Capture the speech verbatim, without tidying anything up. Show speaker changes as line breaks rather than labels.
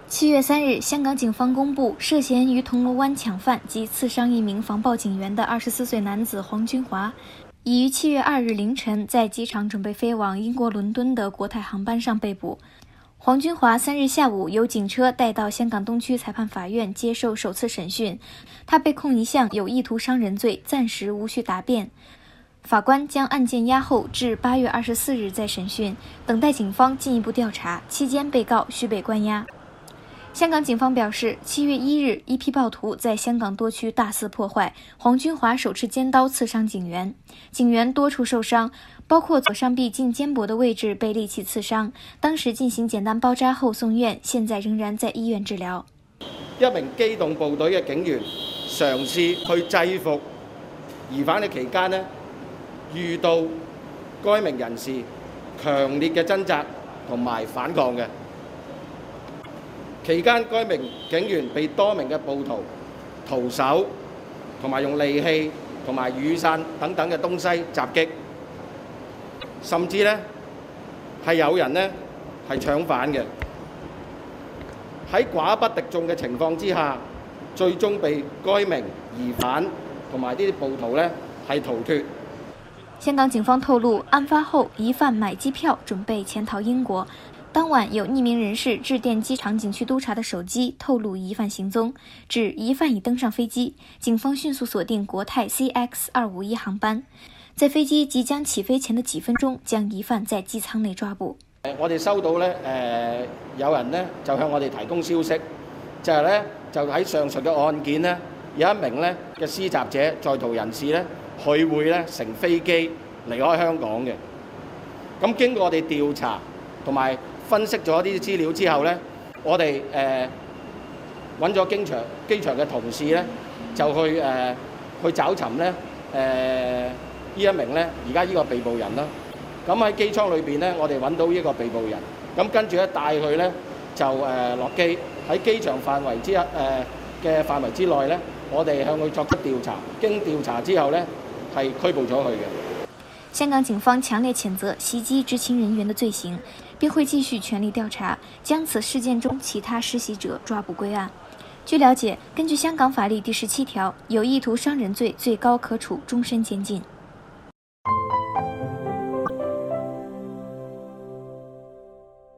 七月三日，香港警方公布，涉嫌于铜锣湾抢犯及刺伤一名防暴警员的二十四岁男子黄君华，已于七月二日凌晨在机场准备飞往英国伦敦的国泰航班上被捕。黄君华三日下午由警车带到香港东区裁判法院接受首次审讯，他被控一项有意图伤人罪，暂时无需答辩。法官将案件押后至八月二十四日再审讯，等待警方进一步调查，期间被告需被关押。香港警方表示，七月一日，一批暴徒在香港多区大肆破坏，黄君华手持尖刀刺伤警员，警员多处受伤，包括左上臂近肩膊的位置被利器刺傷，當時進行簡單包紮後送院，現在仍然在醫院治療。
一名機動部隊嘅警員嘗試去制服疑犯嘅期間呢，遇到該名人士強烈嘅掙扎同埋反抗嘅。期間，該名警員被多名嘅暴徒徒手同埋用利器同埋雨傘等等嘅東西襲擊。甚至咧係有人咧係搶犯嘅，喺寡不敵眾嘅情況之下，最終被該名疑犯同埋呢啲暴徒咧係逃脫。
香港警方透露，案發後疑犯買機票準備潛逃英國。當晚有匿名人士致電機場警區督察的手機，透露疑犯行蹤，指疑犯已登上飛機。警方迅速鎖定國泰 C X 二五一航班。在飛機即將起飛前的幾分鐘，將疑犯在機艙內抓捕。
我哋收到咧，誒、呃、有人咧就向我哋提供消息，就係咧就喺上述嘅案件咧，有一名咧嘅施襲者在逃人士咧，佢會咧乘飛機離開香港嘅。咁經過我哋調查同埋分析咗呢啲資料之後咧，我哋誒揾咗機場機場嘅同事咧，就去誒、呃、去找尋咧誒。呃呢一名咧，而家呢個被捕人啦，咁喺機艙裏邊咧，我哋揾到呢個被捕人，咁跟住咧帶佢咧就誒落機，喺機場範圍之一誒嘅範圍之內咧，我哋向佢作出調查，經調查之後咧係拘捕咗佢嘅。
香港警方強烈譴責襲擊執勤人員的罪行，並會繼續全力調查，將此事件中其他施襲者抓捕歸案。據了解，根據香港法例第十七條，有意圖傷人罪最高可處終身監禁。